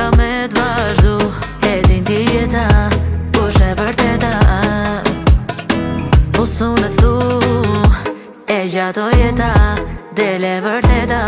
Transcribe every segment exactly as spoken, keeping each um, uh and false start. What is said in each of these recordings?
ka me t'vazhdu. E din ti jeta, kush e vërteta. Po su në thu, e gjato jeta, dele vërteta.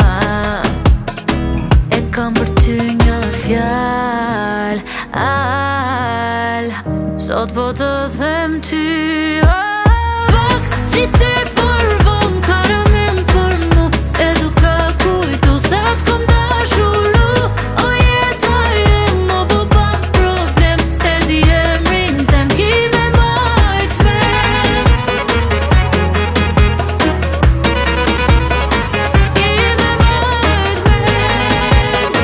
E kam për ty një fjal, al, sot po të them ty, oh, pak si ty përvon karamin për mu, e du ka kujtu sa t'kom dashuru. O jeta jem, o po pa problem, e di emrin tem ki me majt men. Ki me majt men.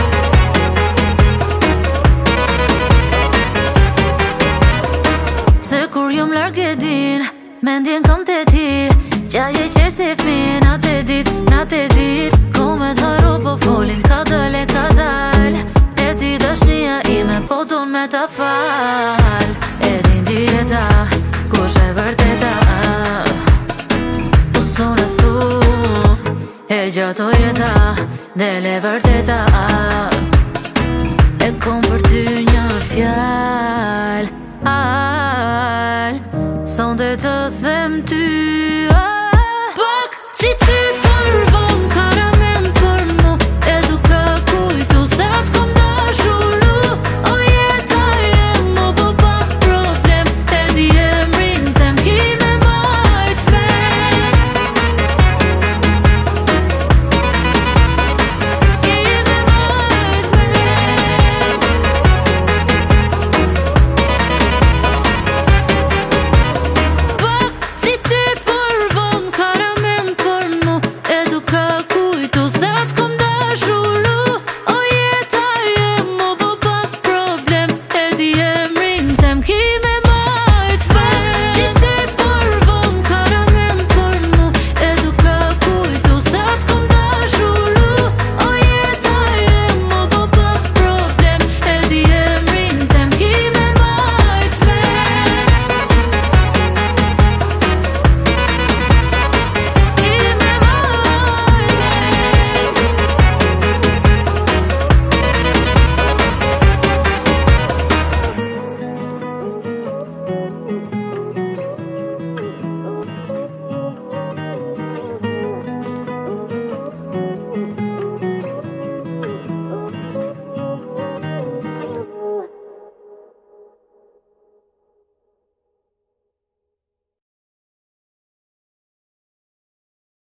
Se kur jom larg e din, mendjen kam te ti, qaje qesh si fmin, atë e dit, natë e dit. Ku me t'haru po folin, ka dal e ka dal, e ti dashnia ime po dun me ta fal. E din ti jeta, kush e vërteta. Po su në thu, e gjato jeta, dele vërteta.